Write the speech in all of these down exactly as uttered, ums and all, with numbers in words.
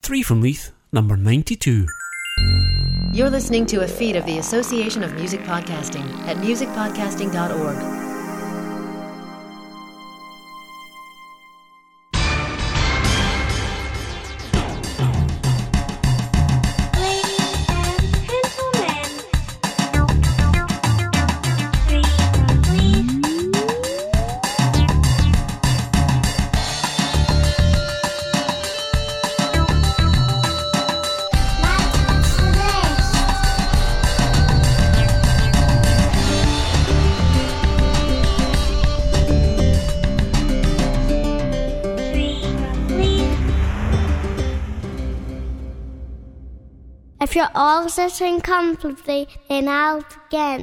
Three from Leith, number ninety-two. You're listening to a feed of the Association of Music Podcasting at music podcasting dot org. If you're all sitting comfortably, then I'll begin.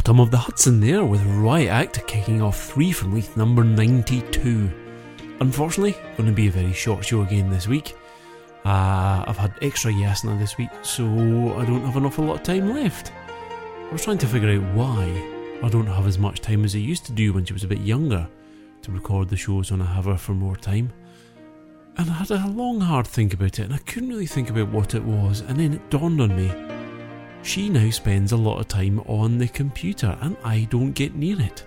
Bottom of the Hudson there, with Riot Act kicking off three from Leith number ninety-two. Unfortunately, going to be a very short show again this week. Uh, I've had extra Yasna this week, so I don't have an awful lot of time left. I was trying to figure out why I don't have as much time as I used to do when she was a bit younger to record the shows when I have her for more time. And I had a long hard think about it, and I couldn't really think about what it was, and then it dawned on me. She now spends a lot of time on the computer, and I don't get near it.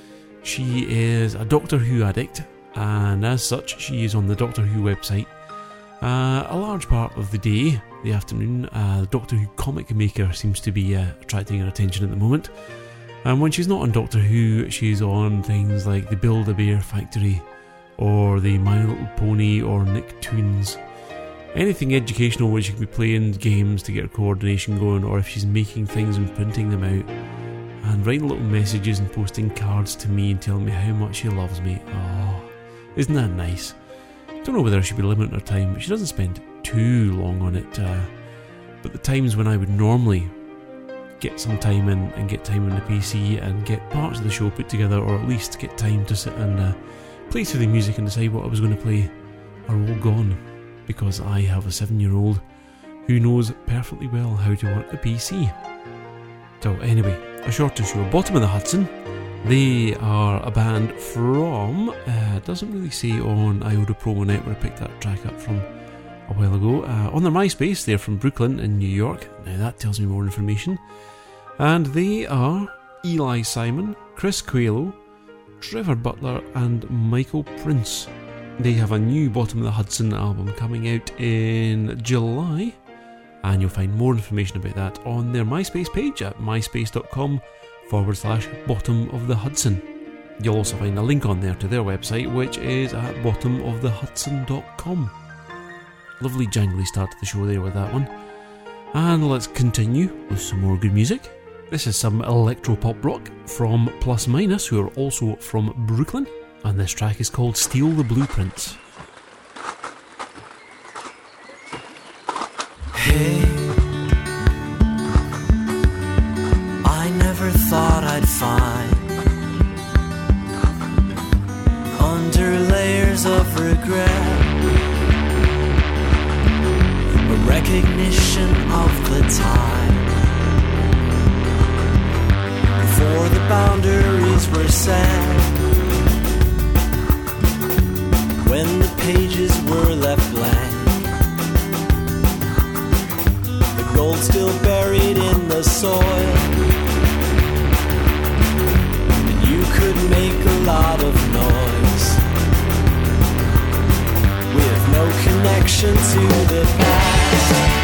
She is a Doctor Who addict, and as such, she is on the Doctor Who website uh, a large part of the day, the afternoon. Uh, the Doctor Who comic maker seems to be uh, attracting her attention at the moment. And when she's not on Doctor Who, she's on things like the Build-A-Bear Factory, or the My Little Pony, or Nicktoons. Anything educational where she can be playing games to get her coordination going, or if she's making things and printing them out, and writing little messages and posting cards to me and telling me how much she loves me. Oh, isn't that nice? Don't know whether I should be limiting her time, but she doesn't spend too long on it. Uh, but the times when I would normally get some time in and get time on the P C and get parts of the show put together, or at least get time to sit and uh, play through the music and decide what I was going to play, are all gone, because I have a seven-year-old who knows perfectly well how to work the P C. So anyway, a shorter show. Bottom of the Hudson. They are a band from, uh, doesn't really say on Iota Promo Net where I picked that track up from a while ago. Uh, on their MySpace, they're from Brooklyn in New York. Now that tells me more information. And they are Eli Simon, Chris Coelho, Trevor Butler and Michael Prince. They have a new Bottom of the Hudson album coming out in July, and you'll find more information about that on their MySpace page at myspace.com forward slash Bottom of the Hudson. You'll also find a link on there to their website, which is at bottom of the hudson dot com. Lovely jangly start to the show there with that one. And let's continue with some more good music. This is some electro-pop rock from Plus Minus, who are also from Brooklyn, and this track is called Steal the Blueprints. Hey, I never thought I'd find under layers of regret a recognition of the time before the boundaries were set, when the pages were left blank, the gold still buried in the soil, and you could make a lot of noise with no connection to the past.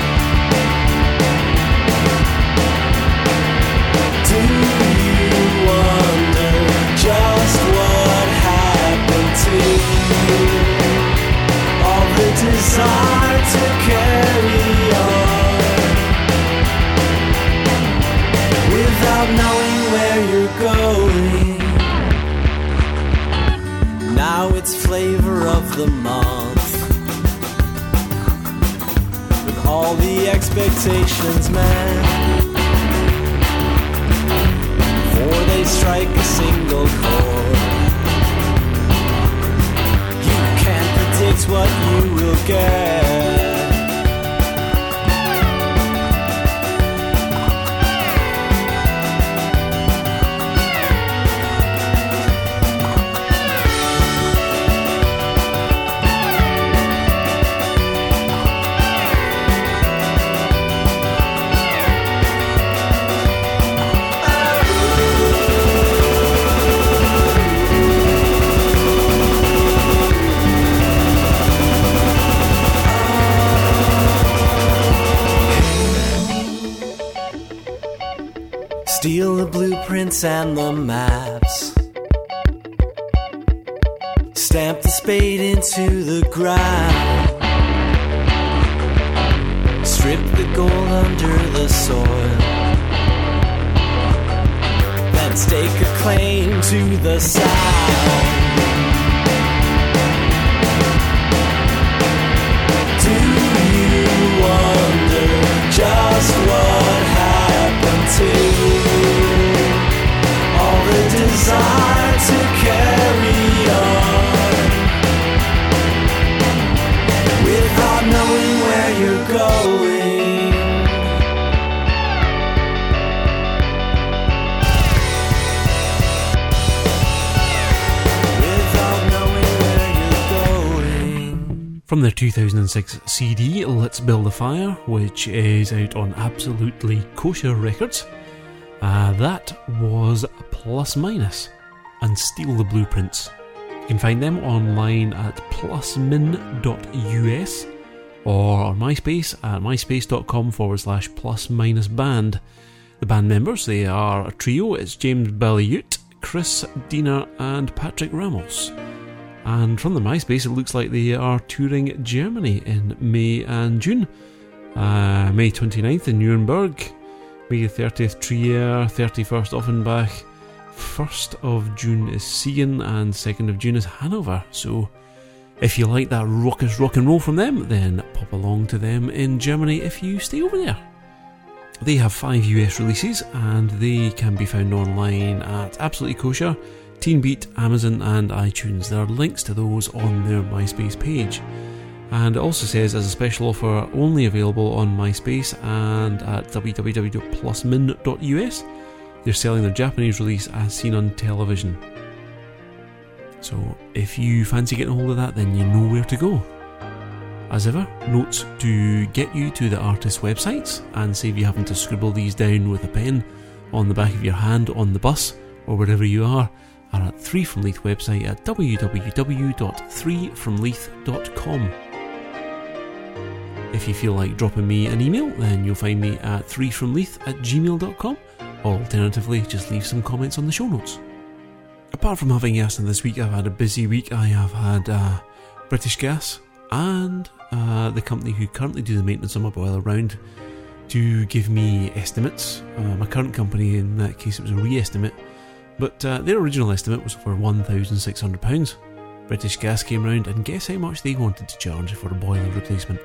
Do you wonder just what happened to you? All the desire to carry on without knowing where you're going. Now it's flavor of the month, with all the expectations met, before they strike a single chord. You can't predict what you will get. Steal the blueprints and the maps, stamp the spade into the ground, strip the gold under the soil, then stake a claim to the sound. Do you wonder just what happened to you? From their two thousand six C D, Let's Build a Fire, which is out on Absolutely Kosher Records. Uh, that was Plus Minus and Steal the Blueprints. You can find them online at plusmin dot U S or on MySpace at myspace.com forward slash plus minus band. The band members, they are a trio. It's James Ballyute, Chris Diener and Patrick Ramos. And from the MySpace, it looks like they are touring Germany in May and June. Uh, May twenty-ninth in Nuremberg, May thirtieth Trier, thirty-first Offenbach, first of June is Siegen, and second of June is Hanover. So if you like that raucous rock and roll from them, then pop along to them in Germany if you stay over there. They have five U S releases and they can be found online at Absolutely Kosher, Teen Beat, Amazon and iTunes. There are links to those on their MySpace page. And it also says as a special offer only available on MySpace and at w w w dot plusmin dot U S, they're selling their Japanese release as seen on television. So if you fancy getting hold of that, then you know where to go. As ever, notes to get you to the artist's websites and save you having to scribble these down with a pen on the back of your hand on the bus or wherever you are are at Three From Leith website at w w w dot three from leith dot com. If you feel like dropping me an email, then you'll find me at three from leith at gmail dot com, or alternatively just leave some comments on the show notes. Apart from having Yasna this week, I've had a busy week. I have had uh, British Gas and uh, the company who currently do the maintenance on my boiler round to give me estimates. Uh, my current company, in that case, it was a re-estimate, but uh, their original estimate was for one thousand six hundred pounds. British Gas came round and guess how much they wanted to charge for a boiler replacement?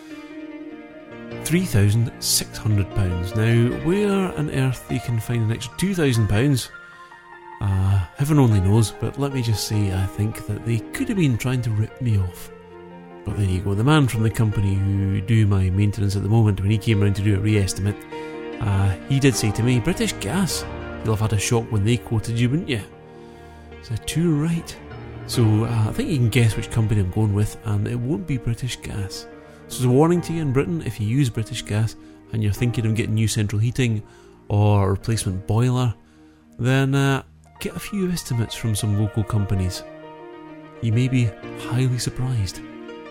three thousand six hundred pounds. Now, where on earth they can find an extra two thousand pounds, uh, heaven only knows, but let me just say I think that they could have been trying to rip me off. But there you go, the man from the company who do my maintenance at the moment, when he came round to do a re-estimate, uh, he did say to me, British Gas, you'll have had a shock when they quoted you, wouldn't you? So too right. So uh, I think you can guess which company I'm going with, and it won't be British Gas. So as a warning to you in Britain, if you use British Gas and you're thinking of getting new central heating or a replacement boiler, then uh, get a few estimates from some local companies. You may be highly surprised.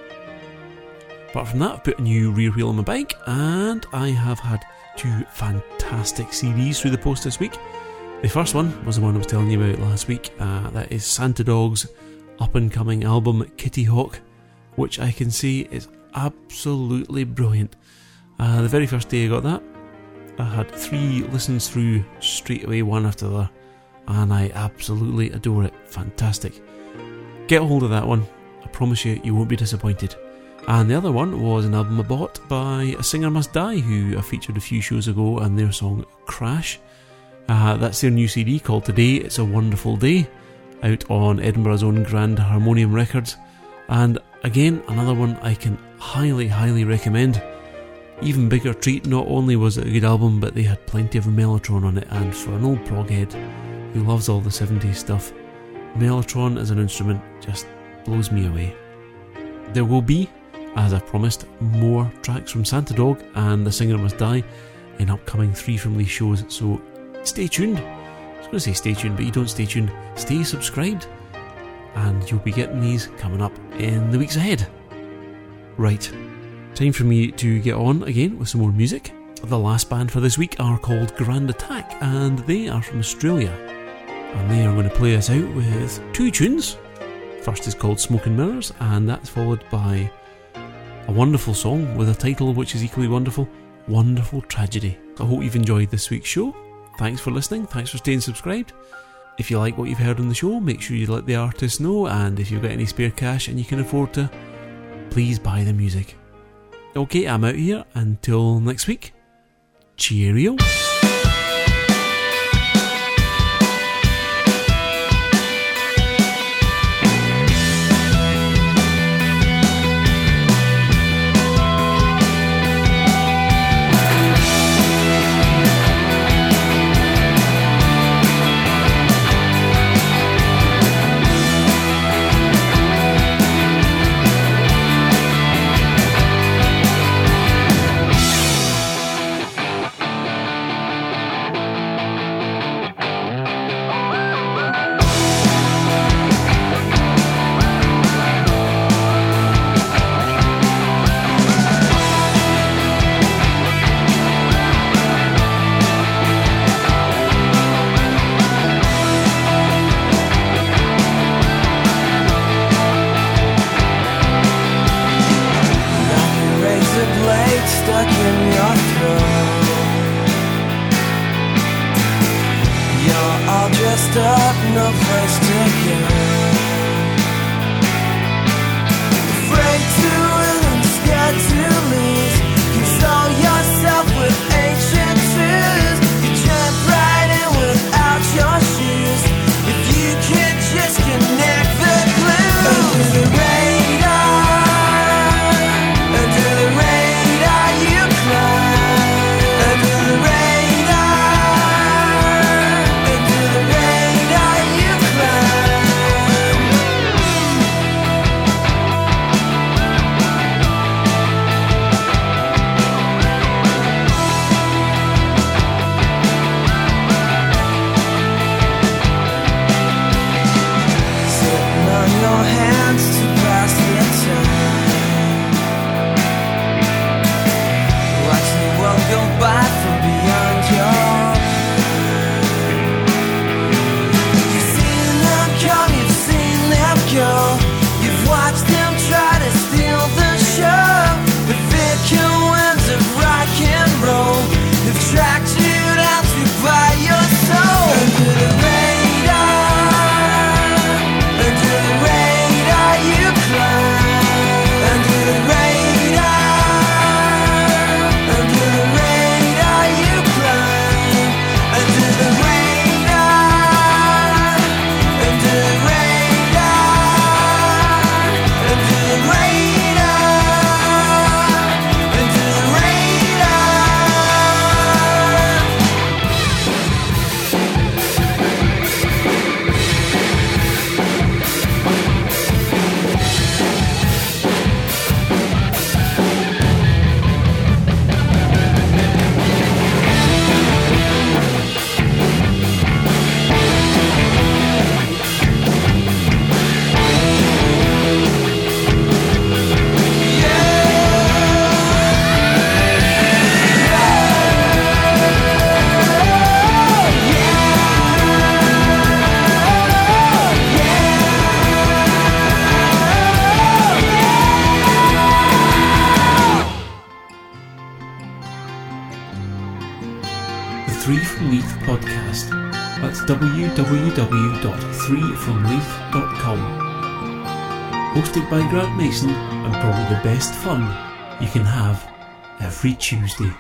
Apart from that, I've put a new rear wheel on my bike, and I have had two fantastic C Ds through the post this week. The first one was the one I was telling you about last week. Uh, that is Santa Dog's up-and-coming album Kitty Hawk, which I can say is absolutely brilliant. Uh, the very first day I got that, I had three listens through straight away, one after the other, and I absolutely adore it. Fantastic. Get a hold of that one. I promise you, you won't be disappointed. And the other one was an album I bought by A Singer Must Die, who I featured a few shows ago, and their song Crash. Uh, that's their new C D called Today It's a Wonderful Day, out on Edinburgh's own Grand Harmonium Records. And again, another one I can highly, highly recommend. Even bigger treat, not only was it a good album, but they had plenty of Mellotron on it, and for an old proghead who loves all the seventies stuff, Mellotron as an instrument just blows me away. There will be, as I promised, more tracks from Santa Dog and The Singer Must Die in upcoming Three From Leith shows, so stay tuned. I was going to say stay tuned, but you don't stay tuned. Stay subscribed, and you'll be getting these coming up in the weeks ahead. Right, time for me to get on again with some more music. The last band for this week are called Grand Attack, and they are from Australia. And they are going to play us out with two tunes. First is called Smoke and Mirrors, and that's followed by a wonderful song with a title which is equally wonderful, Wonderful Tragedy. I hope you've enjoyed this week's show. Thanks for listening, thanks for staying subscribed. If you like what you've heard on the show, make sure you let the artist know, and if you've got any spare cash and you can afford to, please buy the music. Okay, I'm out here. Until next week, cheerio. up, no place to go. Afraid to win and scared to lose. Console yourself with ancient truths. You jump right in without your shoes. If you could just connect the clues. Under the radar, under the radar you climb. Under the radar, under the radar you climb. Sitting on your hands to pass the time. Watch the world go by from beyond your mind. You've seen them come, you've seen them go. You've watched them try to steal the show. The fickle winds of rock and roll have tracked you down to buy your soul. Under the radar, under the radar you climb. Under the radar, under the radar you climb. Under the radar, under the radar, under the radar, under the radar. The Three from Leith podcast. That's w w w dot three from leith dot com. Hosted by Grant Mason, and probably the best fun you can have every Tuesday.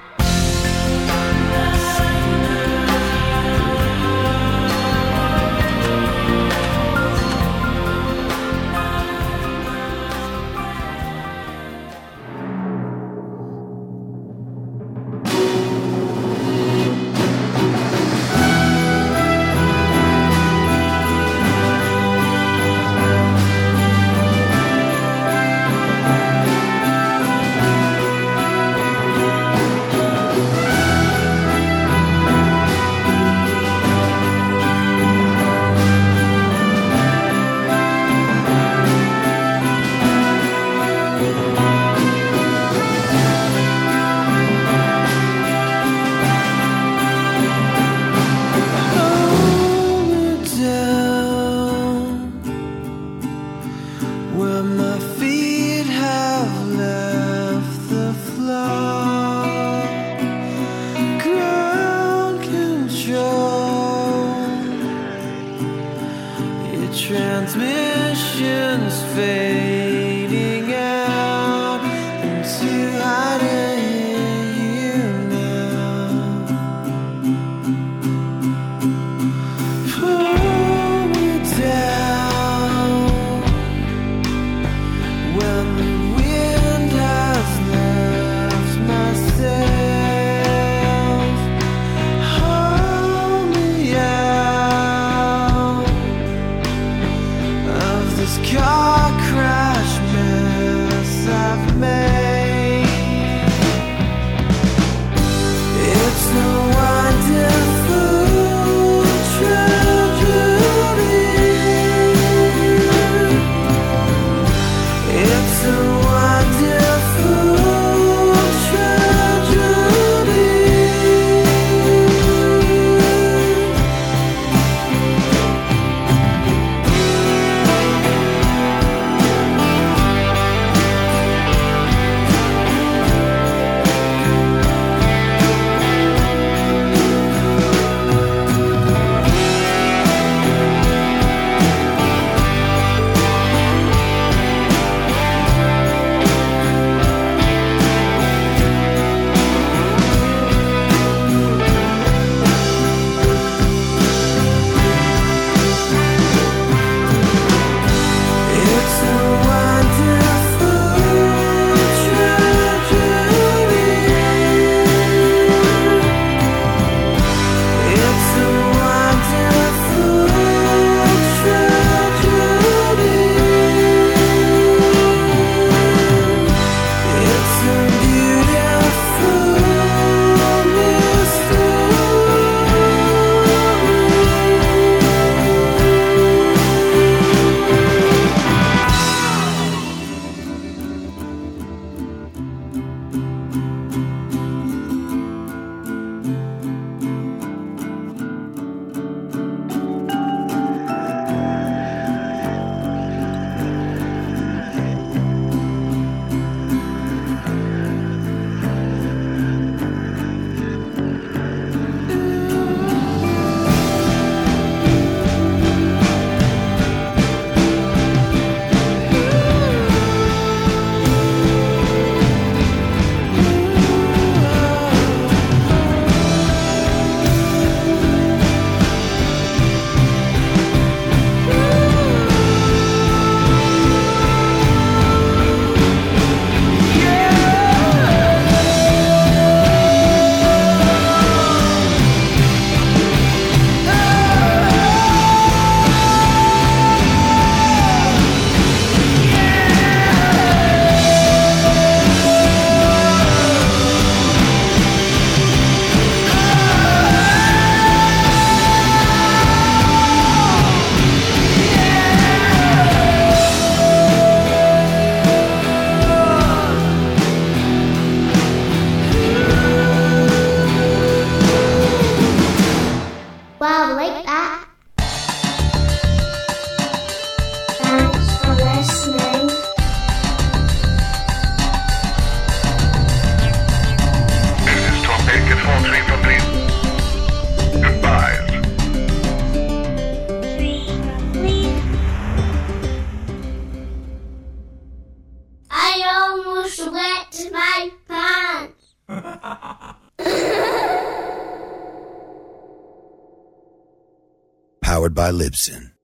powered by Libsyn.